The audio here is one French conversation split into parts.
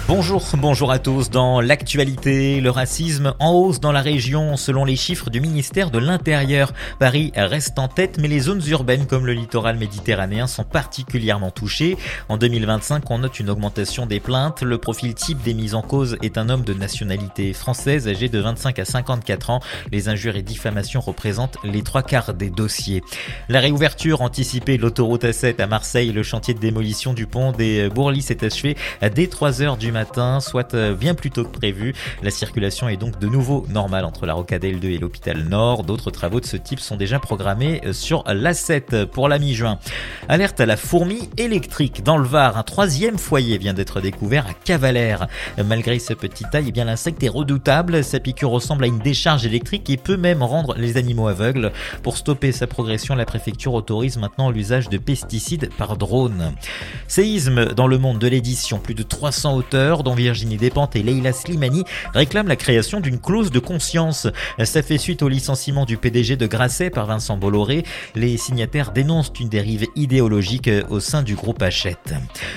Bonjour à tous. Dans l'actualité, le racisme en hausse dans la région selon les chiffres du ministère de l'Intérieur. Paris reste en tête, mais les zones urbaines comme le littoral méditerranéen sont particulièrement touchées. En 2025, on note une augmentation des plaintes. Le profil type des mises en cause est un homme de nationalité française âgé de 25 à 54 ans. Les injures et diffamations représentent les 3/4 des dossiers. La réouverture anticipée de l'autoroute A7 à Marseille, le chantier de démolition du pont des Bourlis s'est achevé dès 3h du matin, soit bien plus tôt que prévu. La circulation est donc de nouveau normale entre la rocade L2 et l'hôpital Nord. D'autres travaux de ce type sont déjà programmés sur l'A7 pour la mi-juin. Alerte à la fourmi électrique. Dans le Var, un 3e foyer vient d'être découvert à Cavalère. Malgré sa petite taille, l'insecte est redoutable. Sa piqûre ressemble à une décharge électrique et peut même rendre les animaux aveugles. Pour stopper sa progression, la préfecture autorise maintenant l'usage de pesticides par drone. Séisme dans le monde de l'édition. Plus de 300 auteurs, dont Virginie Despentes et Leila Slimani, réclament la création d'une clause de conscience. Ça fait suite au licenciement du PDG de Grasset par Vincent Bolloré. Les signataires dénoncent une dérive idéologique au sein du groupe Hachette.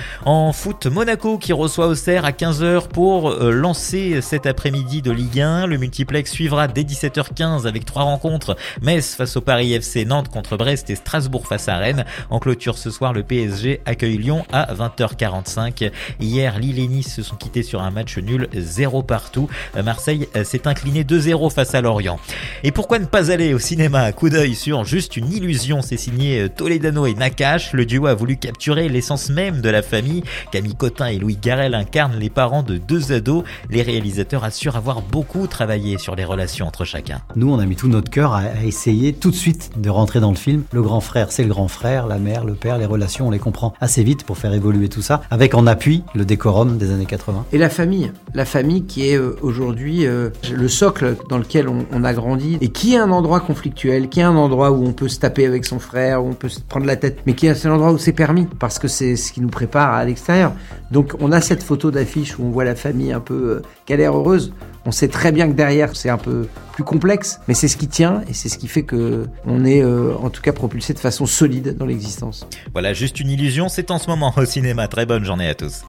En foot, Monaco qui reçoit Auxerre à 15h pour lancer cet après-midi de Ligue 1. Le multiplex suivra dès 17h15 avec 3 rencontres. Metz face au Paris FC, Nantes contre Brest et Strasbourg face à Rennes. En clôture ce soir, le PSG accueille Lyon à 20h45. Hier, Lille et Nice se sont quittés sur un match nul 0 partout. Marseille s'est incliné 2-0 face à Lorient. Et pourquoi ne pas aller au cinéma? Coup d'œil sur Juste une illusion, c'est signé Toledano et Nakache. Le duo a voulu capturer l'essence même de la famille. Camille Cotin et Louis Garrel incarnent les parents de 2 ados. Les réalisateurs assurent avoir beaucoup travaillé sur les relations entre chacun. Nous, on a mis tout notre cœur à essayer tout de suite de rentrer dans le film. Le grand frère, c'est le grand frère, la mère, le père, les relations, on les comprend assez vite pour faire évoluer tout ça, avec en appui le décorum des années 80. Et la famille qui est aujourd'hui le socle dans lequel on a grandi et qui est un endroit conflictuel, qui est un endroit où on peut se taper avec son frère, où on peut se prendre la tête, mais qui est un endroit où c'est permis parce que c'est ce qui nous prépare à l'extérieur. Donc on a cette photo d'affiche où on voit la famille un peu qui a l'air heureuse. On sait très bien que derrière c'est un peu plus complexe, mais c'est ce qui tient et c'est ce qui fait que on est en tout cas propulsé de façon solide dans l'existence. Voilà, Juste une illusion, c'est en ce moment au cinéma. Très bonne journée à tous.